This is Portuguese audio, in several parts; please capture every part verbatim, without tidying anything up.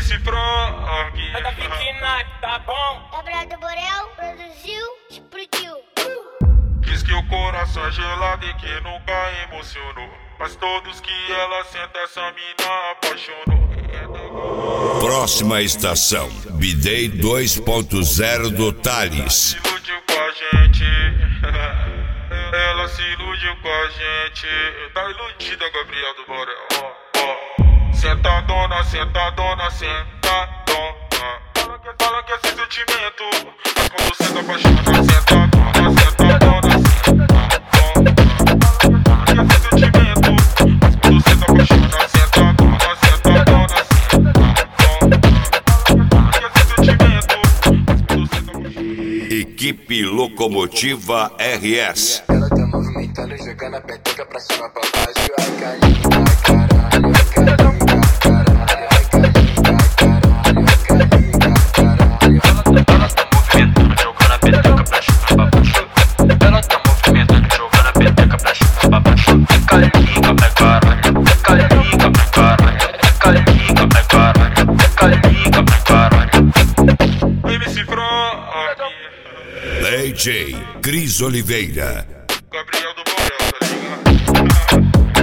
C Frog. Manda pequena que tá bom. Gabriel do Borel produziu, explodiu. Diz que o coração é gelado e que nunca emocionou, mas todos que ela senta essa mina apaixonou. Próxima estação, B-Day dois ponto zero do Thales. Se iludiu com a gente. Ela se iludiu com a gente. Tá iludida, Gabriel do Borel. Ó, ó. Sentadona, sentadona, sentadona. Fala que, fala que é sem sentimento, mas quando você tá apaixonada, sentadona, sentadona, sentadona. Fala que é sem sentimento, mas quando você tá apaixonada, sentadona, sentadona, sentadona. Fala que é sem sentimento, mas quando você tá apaixonada. Equipe Locomotiva R S. Ela tá movimentando, jogando a peteca pra cima, pra baixo. Ai, calinha, ai, caralho, ai, calinha, caralho, ai, calinha, caralho, ai, calinha, caralho. Ela tá movimentando, jogando a peteca pra cima, pra baixo. Ela tá movimentando, jogando a peteca pra cima, pra baixo. É calinha, é caralho, é calinha, é caralho, é calinha, é caralho, é calinha, é caralho. M C Frog. D J Cris Oliveira. Gabriel do Borel, tá ligado?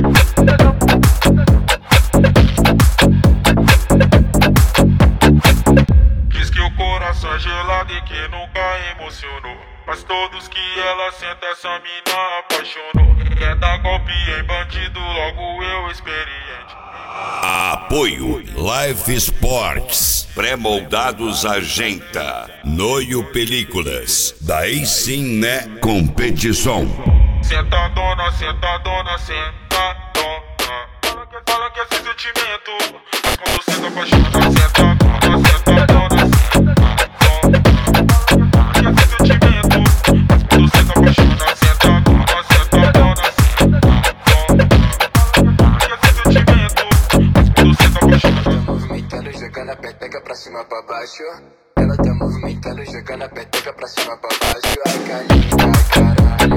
Diz que o coração é gelado e que nunca emocionou, mas todos que ela senta essa mina apaixonou. Quer dar golpe em bandido, logo eu experiente. Apoio Life Sports, pré-moldados Argenta, Noio Películas, daí sim né competição. Sentadona, sentadona, sentadona. Fala que, fala que é sem sentimento, mas quando você tá apaixonada, sentadona, sentadona, sentadona. Fala que é sem sentimento, mas quando você tá apaixonada, sentadona, sentadona, sentadona. Fala que é sem sentimento, mas quando você tá Ela tá apaixonada. movimentando, jogando a peteca pra cima, pra baixo. Ela tá movimentando, jogando a peteca pra cima, pra baixo. Ai, calinha, ai, caralho,